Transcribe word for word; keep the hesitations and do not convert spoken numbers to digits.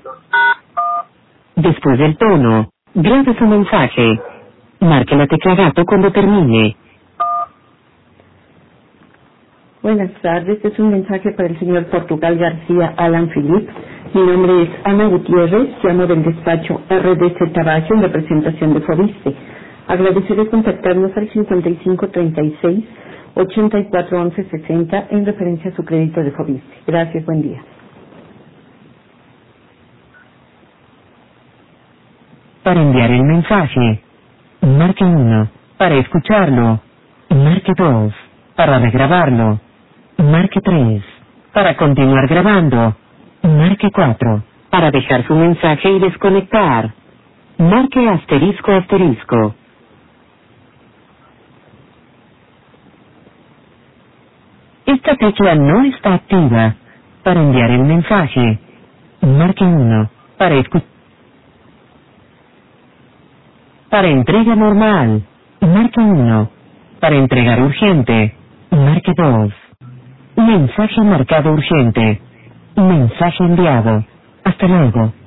Después del tono, grabe su mensaje. Marque la tecla gato cuando termine. Buenas tardes, este es un mensaje para el señor Portugal García Alan Phillips. Mi nombre es Ana Gutiérrez, llamo del despacho R D C Tabacho en representación de Fobiste. Agradeceré contactarnos al cincuenta y cinco treinta y seis ochenta y cuatro once sesenta en referencia a su crédito de Fobiste. Gracias, buen día. Para enviar el mensaje, marque uno. Para escucharlo, marque dos. Para regrabarlo, marque tres. Para continuar grabando, marque cuatro. Para dejar su mensaje y desconectar, marque asterisco asterisco. Esta tecla no está activa. Para enviar el mensaje, marque uno. Para escuchar. Para entrega normal, marque uno. Para entregar urgente, marque dos. Mensaje marcado urgente. Mensaje enviado. Hasta luego.